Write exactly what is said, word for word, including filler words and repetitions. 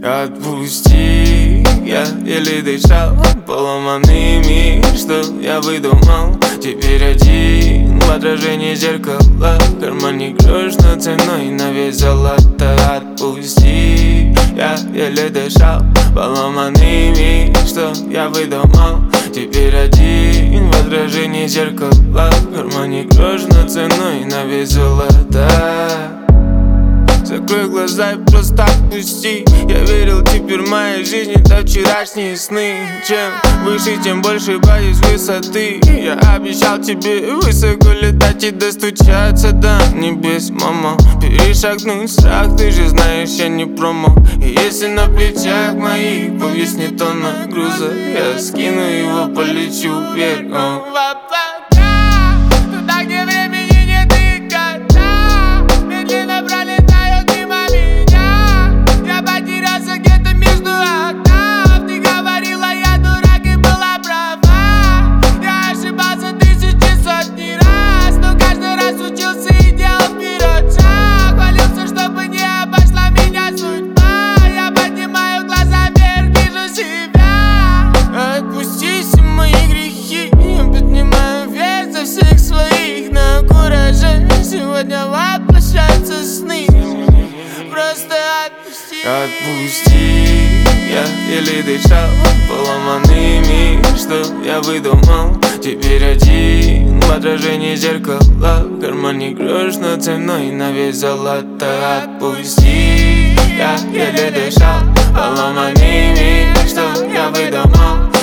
Отпусти, я еле дышал, поломанный мир, что я выдумал. Теперь один в отражении зеркала, в кармане грош, но ценой на вес золота. Отпусти, я еле дышал, поломанный мир, что я выдумал. Теперь один в отражении зеркала, в кармане грош, но ценой на вес золота. Закрой глаза и просто отпусти. Я верил, теперь в моей жизни это вчерашние сны. Чем выше, тем больше боюсь высоты. Я обещал тебе высоко летать и достучаться до небес, мама. Перешагнуть страх, ты же знаешь, я не промо. И если на плечах моих повиснет тонна груза, я скину его, полечу вверх. Туда, где времени нет никогда, медленно пролетают мимо меня. Я потерялся где-то между окнов. Ты говорила, я дурак и была права. Я ошибался тысячи, сотни раз, но каждый раз учился и делал вперед шаг. Молился, чтобы не обошла меня судьба. Я поднимаю глаза вверх, вижу себя. Отпусти все мои грехи, я поднимаю вверх за всех своих. На кураже сегодня воплощаются сны. Просто отпусти. Отпусти, я еле дышал, поломанный мир, что я выдумал. Теперь один в отражении зеркала, в кармане грош, но ценой на вес золота. Отпусти, я еле дышал, поломанный мир, что я выдумал.